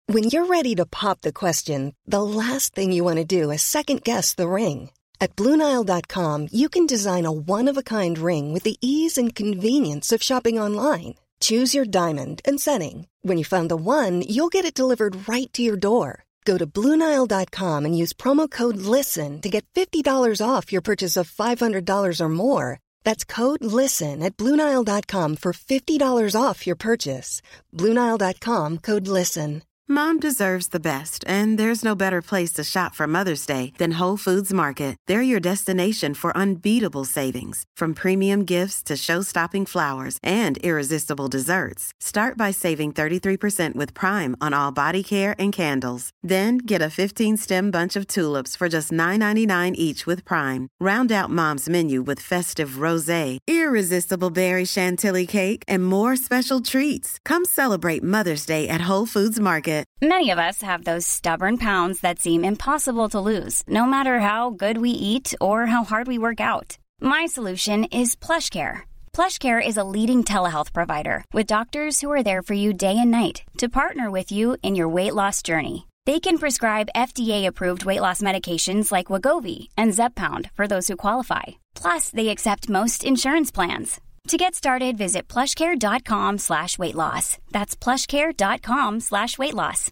When you're ready to pop the question, the last thing you want to do is second-guess the ring. At BlueNile.com, you can design a one-of-a-kind ring with the ease and convenience of shopping online. Choose your diamond and setting. When you find the one, you'll get it delivered right to your door. Go to BlueNile.com and use promo code LISTEN to get $50 off your purchase of $500 or more. That's code LISTEN at BlueNile.com for $50 off your purchase. BlueNile.com, code LISTEN. Mom deserves the best, and there's no better place to shop for Mother's Day than Whole Foods Market. They're your destination for unbeatable savings, from premium gifts to show-stopping flowers and irresistible desserts. Start by saving 33% with Prime on all body care and candles. Then get a 15-stem bunch of tulips for just $9.99 each with Prime. Round out Mom's menu with festive rosé, irresistible berry chantilly cake, and more special treats. Come celebrate Mother's Day at Whole Foods Market. Many of us have those stubborn pounds that seem impossible to lose, no matter how good we eat or how hard we work out. My solution is PlushCare. PlushCare is a leading telehealth provider with doctors who are there for you day and night to partner with you in your weight loss journey. They can prescribe FDA-approved weight loss medications like Wegovy and Zepbound for those who qualify. Plus, they accept most insurance plans. To get started, visit plushcare.com/weightloss. That's plushcare.com/weightloss.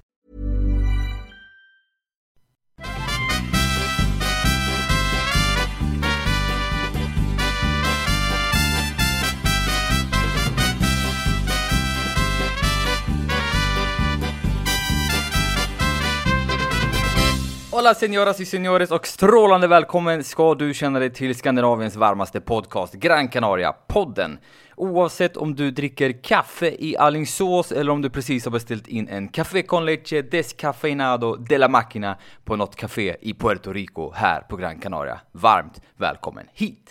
Hola señoras y señores och strålande välkommen ska du känna dig till Skandinaviens varmaste podcast, Gran Canaria-podden. Oavsett om du dricker kaffe i Alingsås eller om du precis har beställt in en café con leche descafeinado de la máquina på något café i Puerto Rico här på Gran Canaria. Varmt välkommen hit!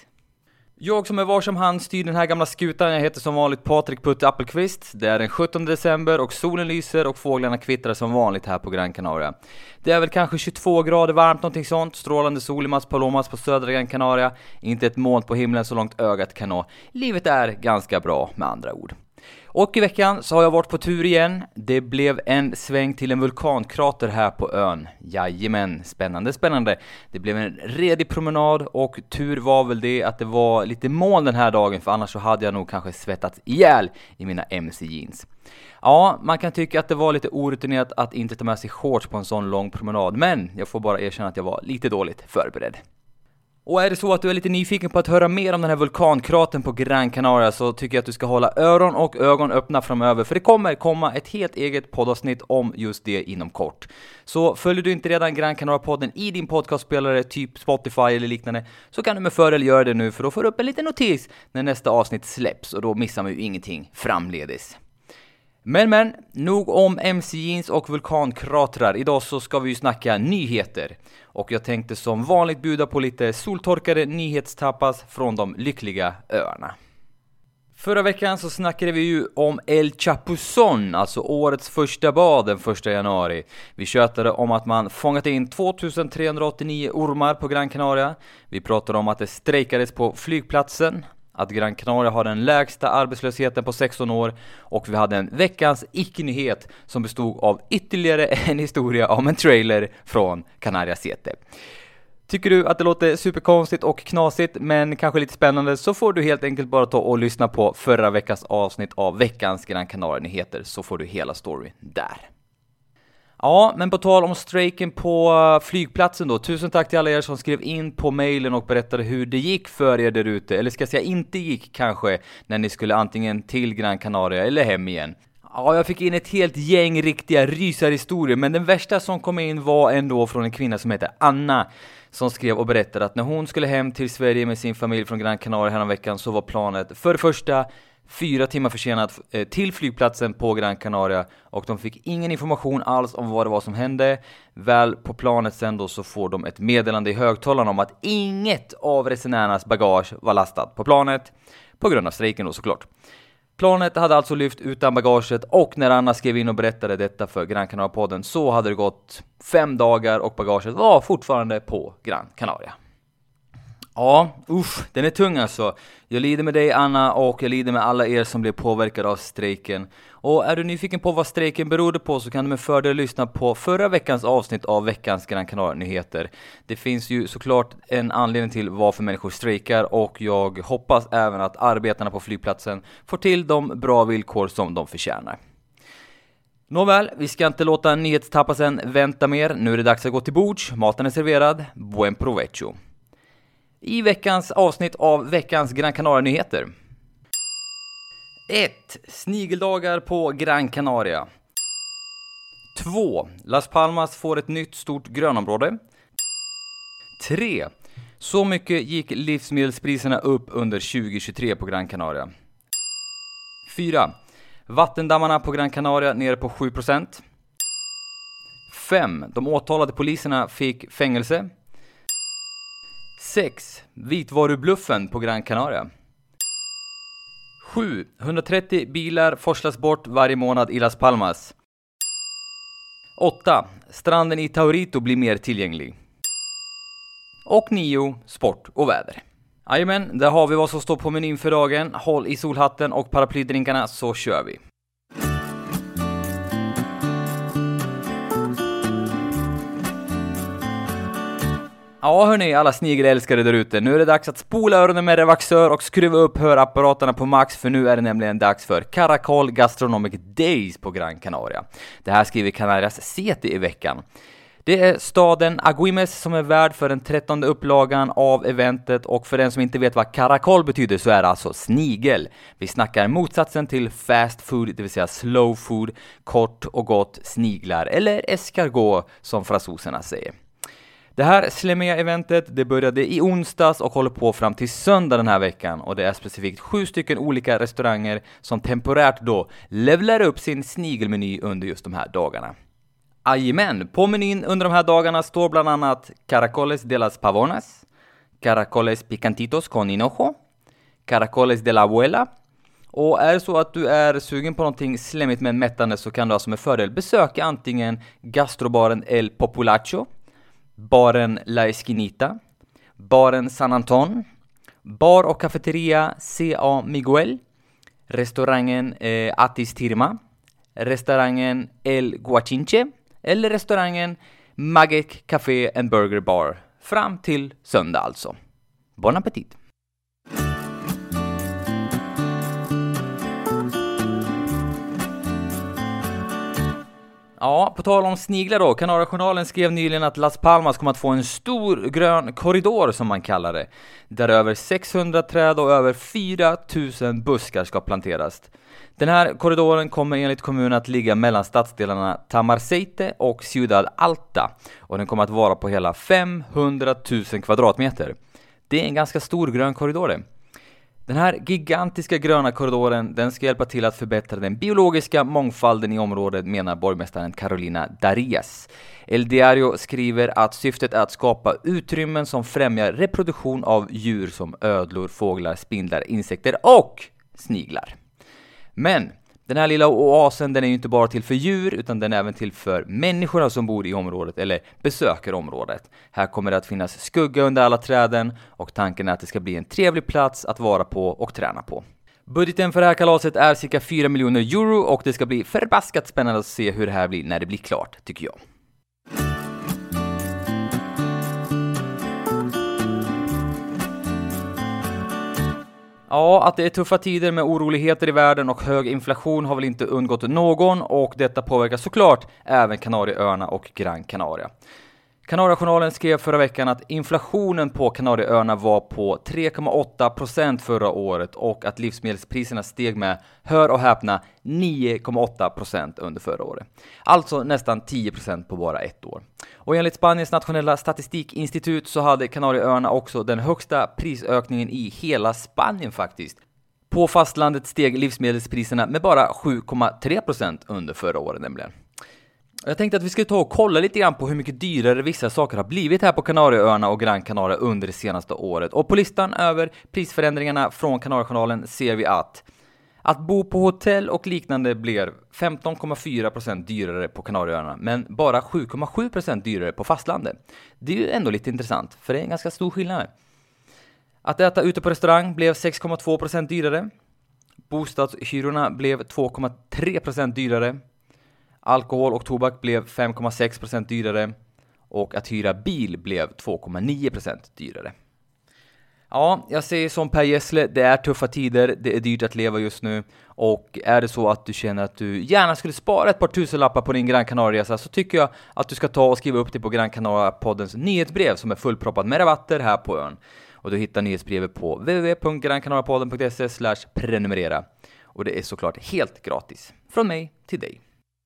Jag som är varsam hand styr den här gamla skutan. Jag heter som vanligt Patrik Putte Appelqvist. Det är den 17 december och solen lyser och fåglarna kvittrar som vanligt här på Gran Canaria. Det är väl kanske 22 grader varmt, någonting sånt. Strålande sol i Mas Palomas på södra Gran Canaria. Inte ett moln på himlen så långt ögat kan nå. Livet är ganska bra med andra ord. Och i veckan så har jag varit på tur igen. Det blev en sväng till en vulkankrater här på ön. Jajamän, spännande. Det blev en redig promenad och tur var väl det att det var lite moln den här dagen. För annars så hade jag nog kanske svettats ihjäl i mina MC-jeans. Ja, man kan tycka att det var lite orutinerat att inte ta med sig shorts på en sån lång promenad. Men jag får bara erkänna att jag var lite dåligt förberedd. Och är det så att du är lite nyfiken på att höra mer om den här vulkankraten på Gran Canaria så tycker jag att du ska hålla öron och ögon öppna framöver. För det kommer komma ett helt eget poddavsnitt om just det inom kort. Så följer du inte redan Gran Canaria-podden i din podcastspelare typ Spotify eller liknande så kan du med fördel göra det nu för då får du upp en liten notis när nästa avsnitt släpps och då missar man ju ingenting framledes. Men, nog om MC-jeans och vulkankratrar. Idag så ska vi ju snacka nyheter. Och jag tänkte som vanligt bjuda på lite soltorkade nyhetstapas från de lyckliga öarna. Förra veckan så snackade vi ju om El Chapuzón, alltså årets första bad den 1 januari. Vi tjötade om att man fångat in 2389 ormar på Gran Canaria. Vi pratade om att det strejkades på flygplatsen. Att Gran Canaria har den lägsta arbetslösheten på 16 år och vi hade en veckans icke-nyhet som bestod av ytterligare en historia om en trailer från Canarias Siete. Tycker du att det låter superkonstigt och knasigt men kanske lite spännande så får du helt enkelt bara ta och lyssna på förra veckans avsnitt av veckans Gran Canaria-nyheter så får du hela storyn där. Ja, men på tal om strejken på flygplatsen då. Tusen tack till alla er som skrev in på mejlen och berättade hur det gick för er där ute. Eller ska jag säga inte gick kanske när ni skulle antingen till Gran Canaria eller hem igen. Ja, jag fick in ett helt gäng riktiga rysarhistorier. Men den värsta som kom in var ändå från en kvinna som heter Anna. Som skrev och berättade att när hon skulle hem till Sverige med sin familj från Gran Canaria häromveckan så var planet för det första 4 timmar försenat till flygplatsen på Gran Canaria och de fick ingen information alls om vad det var som hände. Väl på planet sen då så får de ett meddelande i högtalarna om att inget av resenärernas bagage var lastat på planet på grund av strejken då såklart. Planet hade alltså lyft utan bagaget och när Anna skrev in och berättade detta för Gran Canaria-podden så hade det gått 5 dagar och bagaget var fortfarande på Gran Canaria. Ja, den är tung alltså. Jag lider med dig Anna och jag lider med alla er som blev påverkade av strejken. Och är du nyfiken på vad strejken berodde på så kan du med fördel lyssna på förra veckans avsnitt av veckans Gran Canaria-nyheter. Det finns ju såklart en anledning till varför människor strejkar och jag hoppas även att arbetarna på flygplatsen får till de bra villkor som de förtjänar. Nåväl, vi ska inte låta nyhetstapasen vänta mer. Nu är det dags att gå till bords. Maten är serverad. Buen provecho. I veckans avsnitt av veckans Gran Canaria-nyheter. 1. Snigeldagar på Gran Canaria. 2. Las Palmas får ett nytt stort grönområde. 3. Så mycket gick livsmedelspriserna upp under 2023 på Gran Canaria. 4. Vattendammarna på Gran Canaria nere på 7%. 5. De åtalade poliserna fick fängelse. 6. Vitvarubluffen på Gran Canaria. 7. 130 bilar forslas bort varje månad i Las Palmas. 8. Stranden i Taurito blir mer tillgänglig. Och 9. Sport och väder. Jajamän, där har vi vad som står på menyn för dagen. Håll i solhatten och paraplydrinkarna så kör vi. Ja hörni, alla snigelälskare där ute. Nu är det dags att spola öronen med Revaxör och skruva upp hörapparaterna på max, för nu är det nämligen dags för Caracol Gastronomic Days på Gran Canaria. Det här skriver Canarias CT i veckan. Det är staden Agüimes som är värd för den 13:e upplagan av eventet, och för den som inte vet vad Caracol betyder så är det alltså snigel. Vi snackar motsatsen till fast food, det vill säga slow food, kort och gott sniglar, eller escargot som fransoserna säger. Det här slemmiga eventet, det började i onsdags och håller på fram till söndag den här veckan, och det är specifikt 7 stycken olika restauranger som temporärt då levlar upp sin snigelmeny under just de här dagarna. Jajamän, på menyn under de här dagarna står bland annat Caracoles de las Pavonas, Caracoles picantitos con hinojo, Caracoles de la abuela. Och är det så att du är sugen på någonting slemmigt men mättande så kan du alltså med fördel besöka antingen gastrobaren El Populacho, baren La Esquinita, baren San Anton, bar och cafeteria C.A. Miguel, restaurangen Atis Tirma, restaurangen El Guachinche eller restaurangen Magic Café and Burger Bar fram till söndag alltså. Bon appetit! Ja, på tal om sniglar då. Kanariejournalen skrev nyligen att Las Palmas kommer att få en stor grön korridor som man kallar det. Där över 600 träd och över 4000 buskar ska planteras. Den här korridoren kommer enligt kommunen att ligga mellan stadsdelarna Tamarceite och Ciudad Alta. Och den kommer att vara på hela 500 000 kvadratmeter. Det är en ganska stor grön korridor det. Den här gigantiska gröna korridoren, den ska hjälpa till att förbättra den biologiska mångfalden i området, menar borgmästaren Carolina Darias. El Diario skriver att syftet är att skapa utrymmen som främjar reproduktion av djur som ödlor, fåglar, spindlar, insekter och sniglar. Men den här lilla oasen, den är ju inte bara till för djur utan den är även till för människorna som bor i området eller besöker området. Här kommer det att finnas skugga under alla träden och tanken är att det ska bli en trevlig plats att vara på och träna på. Budgeten för det här kalaset är cirka 4 miljoner euro och det ska bli förbaskat spännande att se hur det här blir när det blir klart, tycker jag. Ja, att det är tuffa tider med oroligheter i världen och hög inflation har väl inte undgått någon, och detta påverkar såklart även Kanarieöarna och Gran Canaria. Kanariejournalen skrev förra veckan att inflationen på Kanarieöarna var på 3,8% förra året och att livsmedelspriserna steg med, hör och häpna, 9,8% under förra året. Alltså nästan 10% på bara ett år. Och enligt Spaniens nationella statistikinstitut så hade Kanarieöarna också den högsta prisökningen i hela Spanien faktiskt. På fastlandet steg livsmedelspriserna med bara 7,3% under förra året nämligen. Jag tänkte att vi skulle ta och kolla lite grann på hur mycket dyrare vissa saker har blivit här på Kanarieöarna och Gran Canaria under det senaste året. Och på listan över prisförändringarna från Kanariejournalen ser vi att bo på hotell och liknande blir 15,4% dyrare på Kanarieöarna, men bara 7,7% dyrare på fastlandet. Det är ju ändå lite intressant, för det är en ganska stor skillnad. Att äta ute på restaurang blev 6,2% dyrare. Bostadshyrorna blev 2,3% dyrare. Alkohol och tobak blev 5,6% dyrare. Och att hyra bil blev 2,9% dyrare. Ja, jag säger som Per Gessle, det är tuffa tider, det är dyrt att leva just nu. Och är det så att du känner att du gärna skulle spara ett par tusenlappar på din Gran Canaria-resa, så tycker jag att du ska ta och skriva upp det på Gran Canaria-poddens nyhetsbrev som är fullproppat med rabatter här på ön. Och du hittar nyhetsbrevet på www.grancanariapodden.se/prenumerera. Och det är såklart helt gratis. Från mig till dig.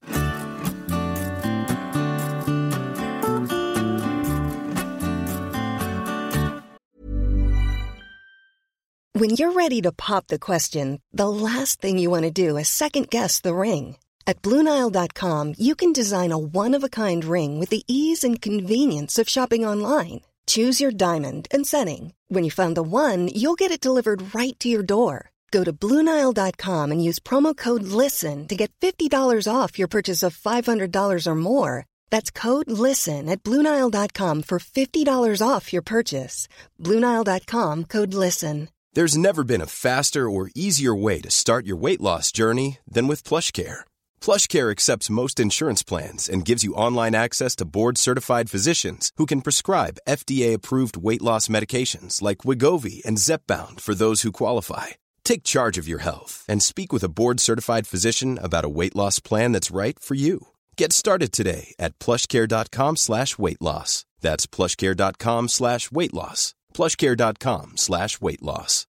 When you're ready to pop the question, the last thing you want to do is second-guess the ring. At BlueNile.com, you can design a one-of-a-kind ring with the ease and convenience of shopping online. Choose your diamond and setting. When you find the one, you'll get it delivered right to your door. Go to BlueNile.com and use promo code LISTEN to get $50 off your purchase of $500 or more. That's code LISTEN at BlueNile.com for $50 off your purchase. BlueNile.com, code LISTEN. There's never been a faster or easier way to start your weight loss journey than with PlushCare. PlushCare accepts most insurance plans and gives you online access to board-certified physicians who can prescribe FDA-approved weight loss medications like Wegovy and Zepbound for those who qualify. Take charge of your health and speak with a board-certified physician about a weight loss plan that's right for you. Get started today at plushcare.com/weightloss. That's plushcare.com/weightloss. plushcare.com/weightloss.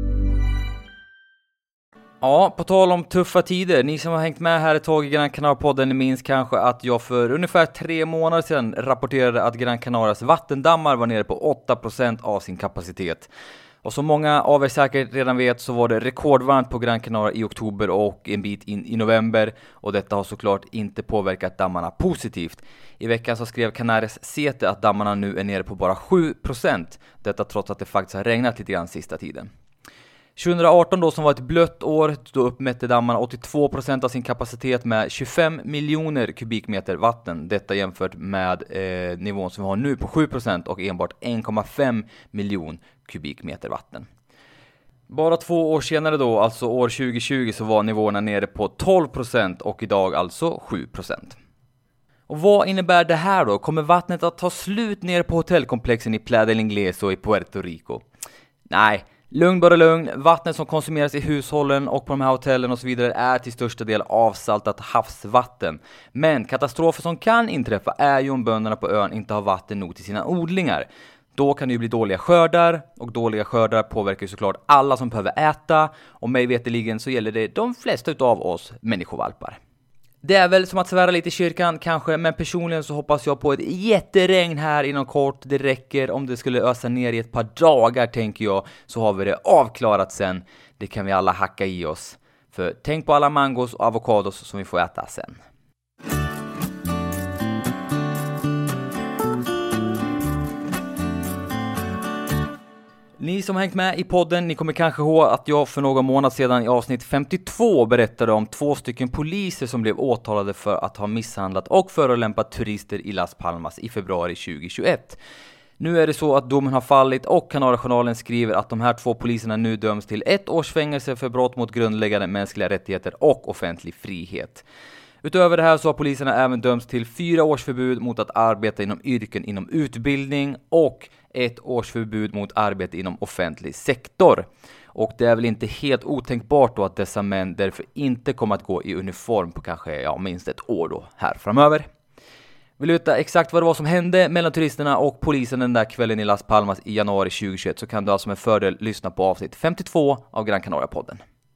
Ja, på tal om tuffa tider. Ni som har hängt med här ett tag i Gran Canaria-podden minns kanske att jag för ungefär 3 månader sedan rapporterade att Gran Canarias vattendammar var nere på 8% av sin kapacitet. Och som många av er säkert redan vet så var det rekordvarmt på Gran Canaria i oktober och en bit in i november. Och detta har såklart inte påverkat dammarna positivt. I veckan så skrev Canarias Sete att dammarna nu är nere på bara 7%. Detta trots att det faktiskt har regnat lite grann sista tiden. 2018 då, som var ett blött år, då uppmätte dammarna 82% av sin kapacitet med 25 miljoner kubikmeter vatten. Detta jämfört med nivån som vi har nu på 7% och enbart 1,5 miljon kubikmeter vatten. Bara 2 år senare då, alltså år 2020, så var nivåerna nere på 12% och idag alltså 7%. Och vad innebär det här då? Kommer vattnet att ta slut ner på hotellkomplexen i Playa del Ingles och i Puerto Rico? Nej. Lugn bara lugn, vattnet som konsumeras i hushållen och på de här hotellen och så vidare är till största del avsaltat havsvatten. Men katastrofer som kan inträffa är ju om bönderna på ön inte har vatten nog till sina odlingar. Då kan det ju bli dåliga skördar, och dåliga skördar påverkar ju såklart alla som behöver äta, och mig veteligen så gäller det de flesta utav oss människovalpar. Det är väl som att svära lite i kyrkan kanske, men personligen så hoppas jag på ett jätteregn här inom kort. Det räcker om det skulle ösa ner i ett par dagar, tänker jag, så har vi det avklarat sen. Det kan vi alla hacka i oss. För tänk på alla mangos och avokados som vi får äta sen. Ni som hängt med i podden, ni kommer kanske ihåg att jag för några månader sedan i avsnitt 52 berättade om 2 stycken poliser som blev åtalade för att ha misshandlat och förolämpat turister i Las Palmas i februari 2021. Nu är det så att domen har fallit och Kanariejournalen skriver att de här 2 poliserna nu döms till 1 års fängelse för brott mot grundläggande mänskliga rättigheter och offentlig frihet. Utöver det här så har poliserna även dömts till 4 års förbud mot att arbeta inom yrken inom utbildning och 1 års förbud mot arbete inom offentlig sektor. Och det är väl inte helt otänkbart då att dessa män därför inte kommer att gå i uniform på kanske minst 1 år då här framöver. Vill du veta exakt vad det var som hände mellan turisterna och polisen den där kvällen i Las Palmas i januari 2021, så kan du alltså med fördel lyssna på avsnitt 52 av Gran Canaria-podden.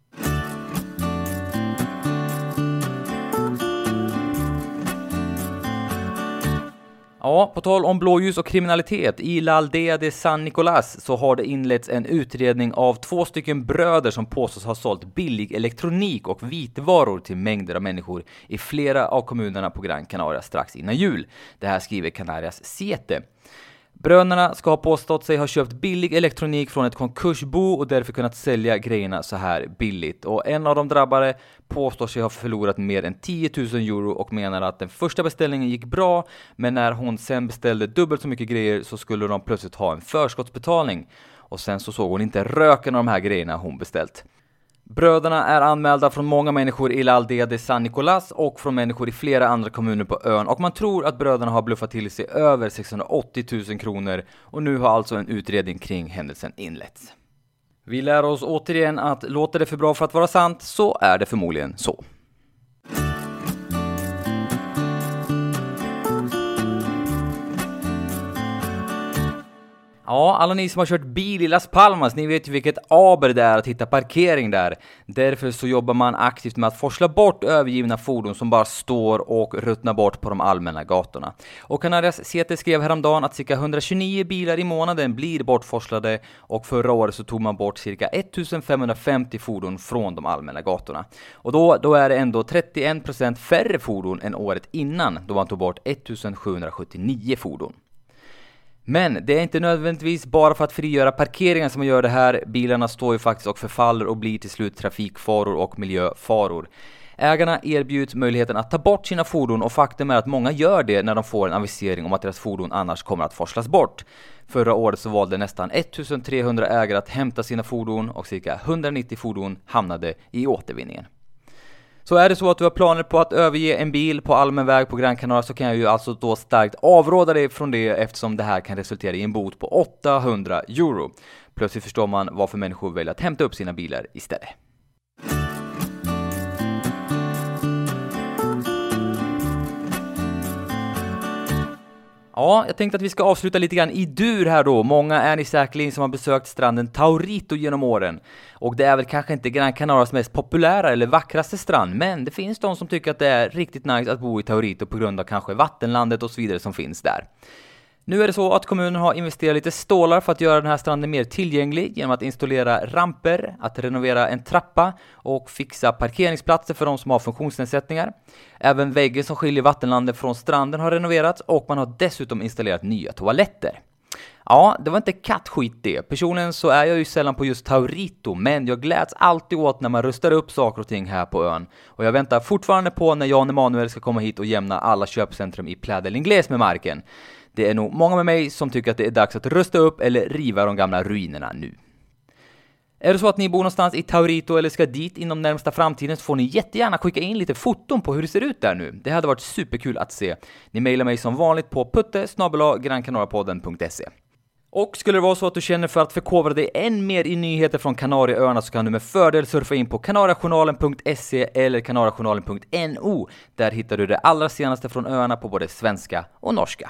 Ja, på tal om blåljus och kriminalitet, i La Aldea de San Nicolás så har det inletts en utredning av 2 stycken bröder som påstås ha sålt billig elektronik och vitvaror till mängder av människor i flera av kommunerna på Gran Canaria strax innan jul. Det här skriver Canarias Sete. Bröderna ska ha påstått sig ha köpt billig elektronik från ett konkursbo och därför kunnat sälja grejerna så här billigt. Och en av de drabbade påstår sig ha förlorat mer än 10 000 euro och menar att den första beställningen gick bra, men när hon sen beställde dubbelt så mycket grejer så skulle de plötsligt ha en förskottsbetalning. och sen så såg hon inte röken av de här grejerna hon beställt. Bröderna är anmälda från många människor i l'Aldea de San Nicolás och från människor i flera andra kommuner på ön, och man tror att bröderna har bluffat till sig över 680 000 kronor, och nu har alltså en utredning kring händelsen inletts. Vi lär oss återigen att låter det för bra för att vara sant, så är det förmodligen så. Ja, alla ni som har kört bil i Las Palmas, ni vet ju vilket aber det är att hitta parkering där. Därför så jobbar man aktivt med att forsla bort övergivna fordon som bara står och ruttnar bort på de allmänna gatorna. Och Canarias CT skrev häromdagen att cirka 129 bilar i månaden blir bortforslade, och förra året så tog man bort cirka 1550 fordon från de allmänna gatorna. Och då är det ändå 31% färre fordon än året innan, då man tog bort 1779 fordon. Men det är inte nödvändigtvis bara för att frigöra parkeringen som man gör det här. Bilarna står ju faktiskt och förfaller och blir till slut trafikfaror och miljöfaror. Ägarna erbjuds möjligheten att ta bort sina fordon, och faktum är att många gör det när de får en avisering om att deras fordon annars kommer att forslas bort. Förra året så valde nästan 1300 ägare att hämta sina fordon, och cirka 190 fordon hamnade i återvinningen. Så är det så att du har planer på att överge en bil på allmän väg på Gran Canaria, så kan jag ju alltså då starkt avråda dig från det, eftersom det här kan resultera i en bot på 800 euro. Plötsligt förstår man varför människor väljer att hämta upp sina bilar istället. Ja, jag tänkte att vi ska avsluta lite grann i dur här då. Många är ni säkerligen som har besökt stranden Taurito genom åren. Och det är väl kanske inte Gran Canarias mest populära eller vackraste strand, men det finns de som tycker att det är riktigt nice att bo i Taurito på grund av kanske vattenlandet och så vidare som finns där. Nu är det så att kommunen har investerat lite stålar för att göra den här stranden mer tillgänglig genom att installera ramper, att renovera en trappa och fixa parkeringsplatser för de som har funktionsnedsättningar. Även väggen som skiljer vattenlandet från stranden har renoverats, och man har dessutom installerat nya toaletter. Ja, det var inte kattskit det. Personligen så är jag ju sällan på just Taurito, men jag gläds alltid åt när man rustar upp saker och ting här på ön. Och jag väntar fortfarande på när Jan Emanuel ska komma hit och jämna alla köpcentrum i Playa del Inglés med marken. Det är nog många med mig som tycker att det är dags att rusta upp eller riva de gamla ruinerna nu. Är det så att ni bor någonstans i Taurito eller ska dit inom närmsta framtiden, så får ni jättegärna skicka in lite foton på hur det ser ut där nu. Det hade varit superkul att se. Ni mejlar mig som vanligt på putte@grancanariapodden.se. Och skulle det vara så att du känner för att förkovra dig än mer i nyheter från Kanarieöarna, så kan du med fördel surfa in på kanariajournalen.se eller kanariajournalen.no. Där hittar du det allra senaste från öarna på både svenska och norska.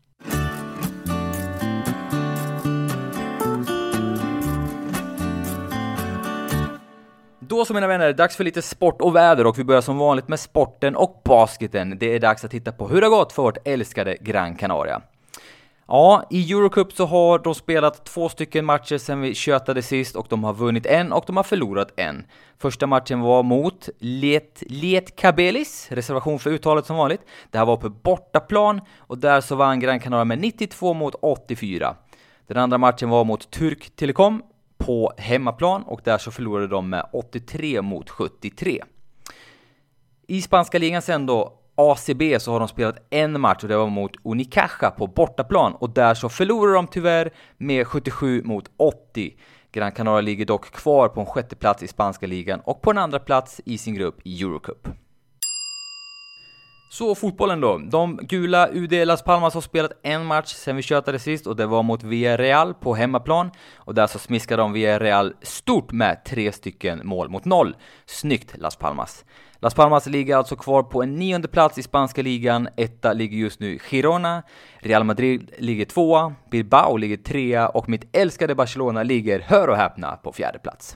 Då, som mina vänner, är det dags för lite sport och väder, och vi börjar som vanligt med sporten och basketen. Det är dags att titta på hur det har gått för vårt älskade Gran Canaria. Ja, i Eurocup så har de spelat 2 stycken matcher sedan vi tjötade sist, och de har vunnit en och de har förlorat en. Första matchen var mot Lietkabelis, reservation för uttalet som vanligt. Det här var på bortaplan, och där så vann Gran Canaria med 92-84. Den andra matchen var mot Turk Telekom på hemmaplan, och där så förlorade de med 83-73. I spanska ligan sen då, ACB, så har de spelat en match, och det var mot Unicaja på bortaplan, och där så förlorade de tyvärr med 77-80. Gran Canaria ligger dock kvar på en 6:e plats i spanska ligan och på en andra plats i sin grupp i Eurocup. Så fotbollen då. De gula UD Las Palmas har spelat en match sen vi tjötade sist, och det var mot Villarreal på hemmaplan, och där så smiskade de Villarreal stort med 3 stycken mål mot 0. Snyggt Las Palmas. Las Palmas ligger alltså kvar på en 9:e plats i spanska ligan. Etta ligger just nu Girona, Real Madrid ligger 2, Bilbao ligger 3 och mitt älskade Barcelona ligger, hör och häpna, på 4:e plats.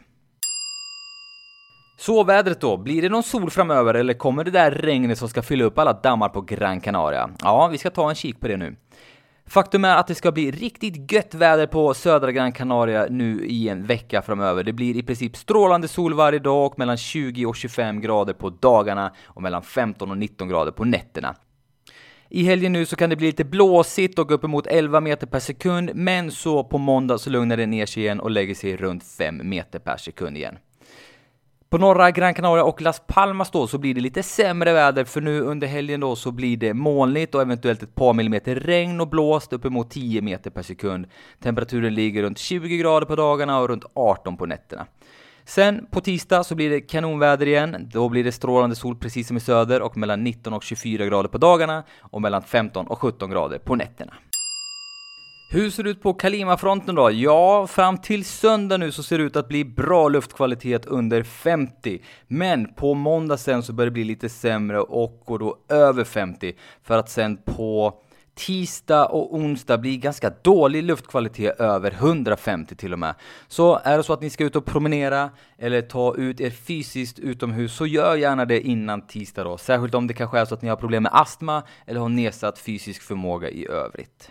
Så vädret då, blir det någon sol framöver eller kommer det där regnet som ska fylla upp alla dammar på Gran Canaria? Ja, vi ska ta en kik på det nu. Faktum är att det ska bli riktigt gött väder på södra Gran Canaria nu i en vecka framöver. Det blir i princip strålande sol varje dag och mellan 20 och 25 grader på dagarna och mellan 15 och 19 grader på nätterna. I helgen nu så kan det bli lite blåsigt och uppemot 11 meter per sekund, men så på måndag så lugnar det ner sig igen och lägger sig runt 5 meter per sekund igen. På norra Gran Canaria och Las Palmas då så blir det lite sämre väder, för nu under helgen då så blir det molnigt och eventuellt ett par millimeter regn och blåst uppemot 10 meter per sekund. Temperaturen ligger runt 20 grader på dagarna och runt 18 på nätterna. Sen på tisdag så blir det kanonväder igen. Då blir det strålande sol precis som i söder och mellan 19 och 24 grader på dagarna och mellan 15 och 17 grader på nätterna. Hur ser det ut på Kalima-fronten då? Ja, fram till söndag nu så ser det ut att bli bra luftkvalitet under 50. Men på måndag sen så börjar det bli lite sämre och går då över 50. För att sen på tisdag och onsdag blir ganska dålig luftkvalitet över 150 till och med. Så är det så att ni ska ut och promenera eller ta ut er fysiskt utomhus, så gör gärna det innan tisdag då. Särskilt om det kanske är så att ni har problem med astma eller har nedsatt fysisk förmåga i övrigt.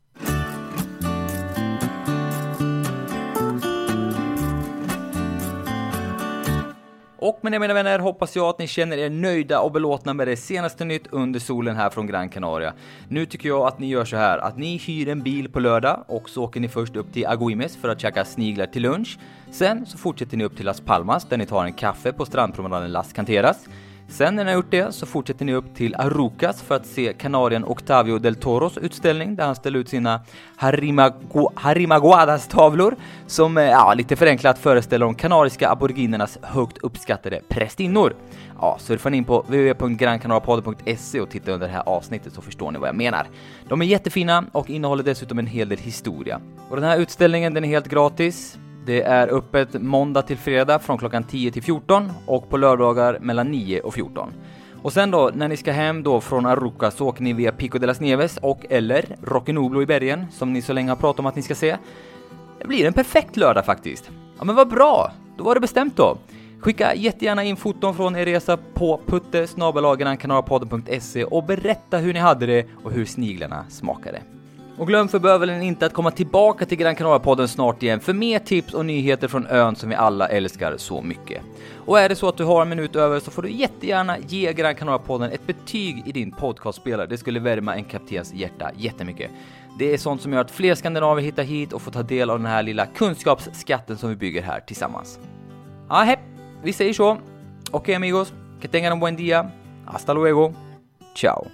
Och med det, mina vänner, hoppas jag att ni känner er nöjda och belåtna med det senaste nytt under solen här från Gran Canaria. Nu tycker jag att ni gör så här, att ni hyr en bil på lördag och så åker ni först upp till Agüimes för att käka sniglar till lunch. Sen så fortsätter ni upp till Las Palmas där ni tar en kaffe på strandpromenaden Las Canteras. Sen när ni har gjort det så fortsätter ni upp till Arucas för att se kanarien Octavio del Toros utställning där han ställer ut sina Harimaguadas tavlor som lite förenklat föreställer de kanariska aboriginernas högt uppskattade prästinnor. Ja, surfa in på www.grancanariapodden.se och titta under det här avsnittet så förstår ni vad jag menar. De är jättefina och innehåller dessutom en hel del historia. Och den här utställningen, den är helt gratis. Det är öppet måndag till fredag från klockan 10 till 14 och på lördagar mellan 9 och 14. Och sen då, när ni ska hem då från Aruca så åker ni via Pico de las Nieves och eller Roque Nublo i bergen som ni så länge har pratat om att ni ska se. Det blir en perfekt lördag faktiskt. Ja men vad bra, då var det bestämt då. Skicka jättegärna in foton från er resa på putte@grancanariapodden.se och berätta hur ni hade det och hur sniglarna smakade. Och glöm för bövelen inte att komma tillbaka till Gran Canaria-podden snart igen för mer tips och nyheter från ön som vi alla älskar så mycket. Och är det så att du har en minut över så får du jättegärna ge Gran Canaria-podden ett betyg i din podcastspelare. Det skulle värma en kaptens hjärta jättemycket. Det är sånt som gör att fler skandinaver hittar hit och får ta del av den här lilla kunskapsskatten som vi bygger här tillsammans. Vi säger så. Okej amigos, que tengan un buen día. Hasta luego. Ciao.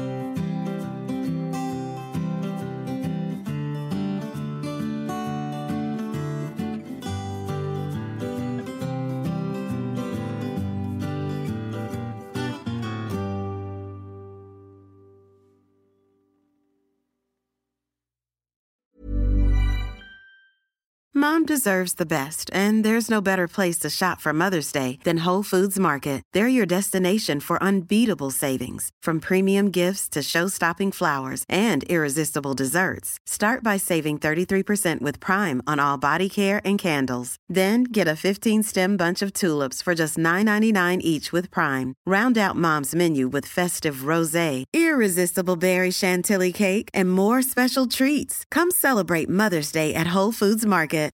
Mom deserves the best, and there's no better place to shop for Mother's Day than Whole Foods Market. They're your destination for unbeatable savings, from premium gifts to show-stopping flowers and irresistible desserts. Start by saving 33% with Prime on all body care and candles. Then get a 15-stem bunch of tulips for just $9.99 each with Prime. Round out Mom's menu with festive rosé, irresistible berry chantilly cake, and more special treats. Come celebrate Mother's Day at Whole Foods Market.